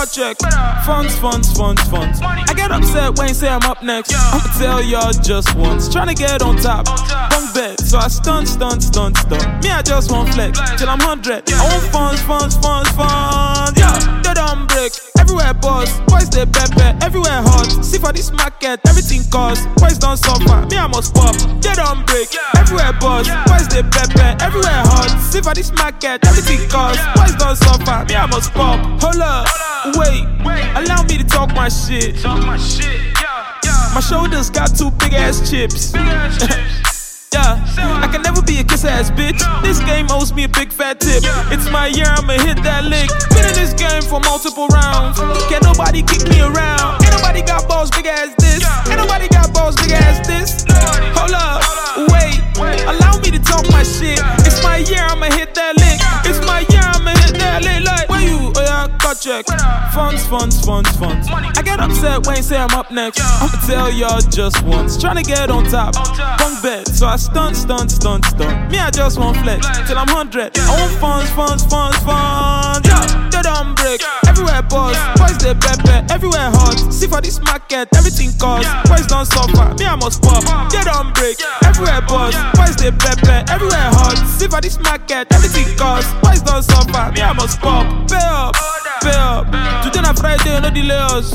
cut check. Funds. I get upset when you say I'm up next. I'ma tell y'all just once. Tryna get on top. Bunk bed, so I stun. Me, I just want flex till I'm 100. I want funds. Yeah, they don't break. Everywhere boss, boys they pepper. Everywhere hot. See for this market, everything costs. Boys don't suffer. Me, I must pop. They don't break. Everywhere boss, boys they pepper. Everywhere hot. See for this market, everything costs. Boys don't suffer. Me, I must pop. Hold up, wait. Allow me to talk my shit. My shoulders got two big ass chips. Yeah, I can never be a kiss ass bitch. This game owes me a big fat tip. It's my year, I'ma hit that lick. Been in this game for multiple rounds. Can't nobody kick me around. Ain't nobody got balls big as this. Ain't nobody got balls big as this. Hold up, wait. Allow me to talk my shit. It's my year, I'ma hit that lick. It's my year, I'ma hit that lick. Like, where you? Oh yeah, cut check. Funds. I get upset when you say I'm up next. I'ma tell y'all just once. Tryna get on top. Bunk bed, so I stun. Me, I just want flex till I'm 100. I want funds. Yeah, they don't break. Everywhere boss, boys they pepper. Everywhere hot. See for this market, everything costs. Boys don't suffer. Me, I must pop. They don't break. Everywhere boss, boys they pepper. Everywhere hot. See for this market, everything costs. Boys don't suffer. Me, I must pop. Pay up. Today na Friday, no delay us.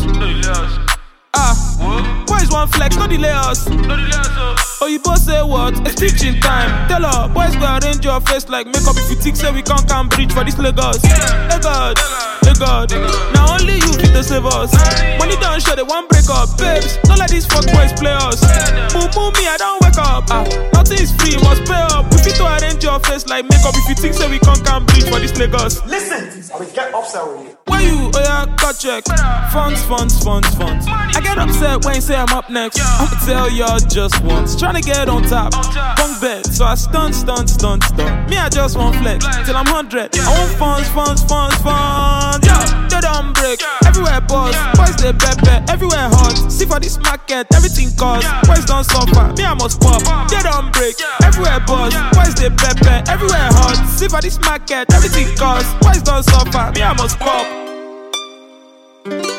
Boys want flex, no delay us. Oh, you both say what? It's teaching time. Tell her, boys go arrange your face like makeup. If you think say we can't come bridge for this Lagos. God. Now only you fit to save us. Money don't show, they won't break up. Babes, don't let these fuck boys play us. Move me, I don't wake up. Nothing is free, must pay up. We fit to arrange your face like makeup. If you think say we can't come bridge for this Lagos. Listen, I will get upset with you. Where you? Oh yeah, cut check. Funds. I get upset when you say I'm up next. I'ma tell y'all just once. Tryna get on top. Bunk bed, so I stun. Me, I just want flex till I'm 100. I want funds. Yeah, they don't break. Everywhere boss, boys they pepper. Everywhere hot. See for this market, everything costs. Boys don't suffer. Me, I must pop. They don't break. Everywhere boss, boys they pepper. Everywhere hot. See for this market, everything costs. Boys don't suffer. Me, I must pop.